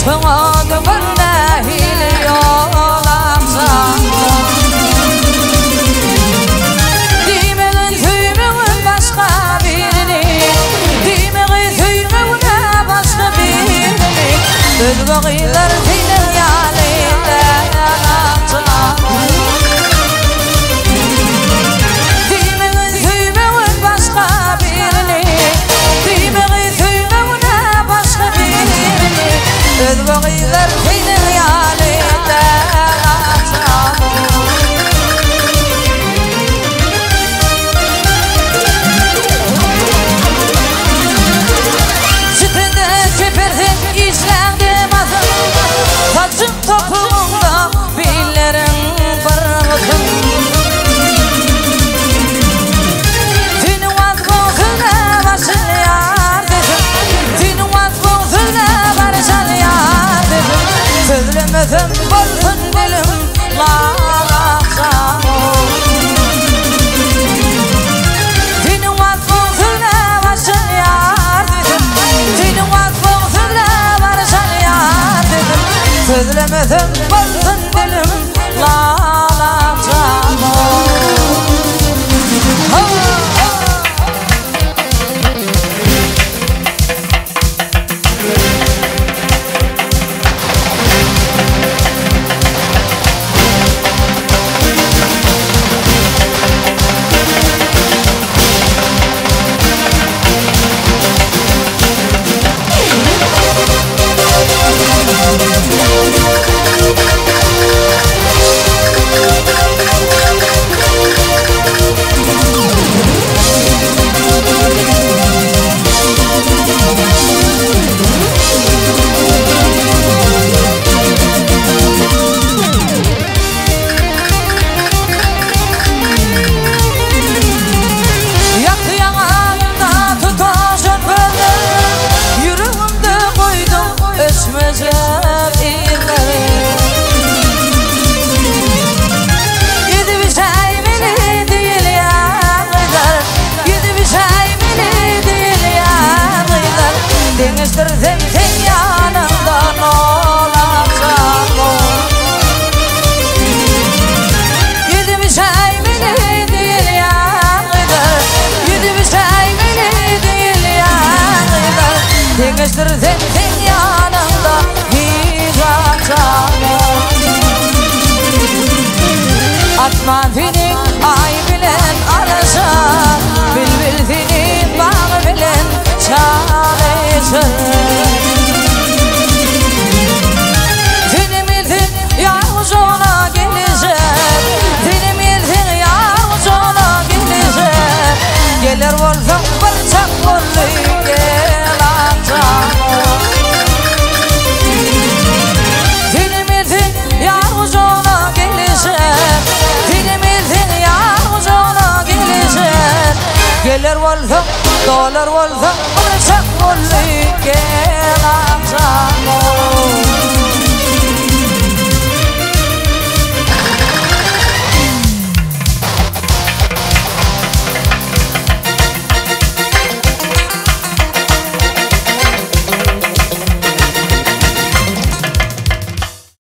Şuna bir nehil yolamsan Demeğin tüymeğin başka birini Demeğin tüymeğine başka birini Özbeğiler senin yanında Demeğin tüymeğin başka birini Demeğin tüymeğine başka birini Özbeğiler senin yanında Sütünde kepersin işlendim azım Saçın topuğunda billerin parılsın Senin vazgeçine başın yardım Senin vazgeçine başın yardım Söylemezim bolsun dilim lağaksan Senin vazgeçine başın yardım Senin vazgeçine başın yardım Söylemezim bolsun dilim lağaksan Denizdirdim sen yanımdan olamsan Yedi bir şey beni değil yanıdır Yedi bir şey beni değil yanıdır Denizdirdim sen yanımdan hiç akşamım Atma beni ay bilen arasa Bülbül seni bağ bilen çalışır Benim iltin yalnız ona gelecek Benim iltin yalnız ona gelecek Gelir olsam barçak oldu gel akşam Benim iltin yalnız ona gelecek Benim iltin yalnız ona gelecek Gelir olsam dolar olsam barçak oldu gel akşam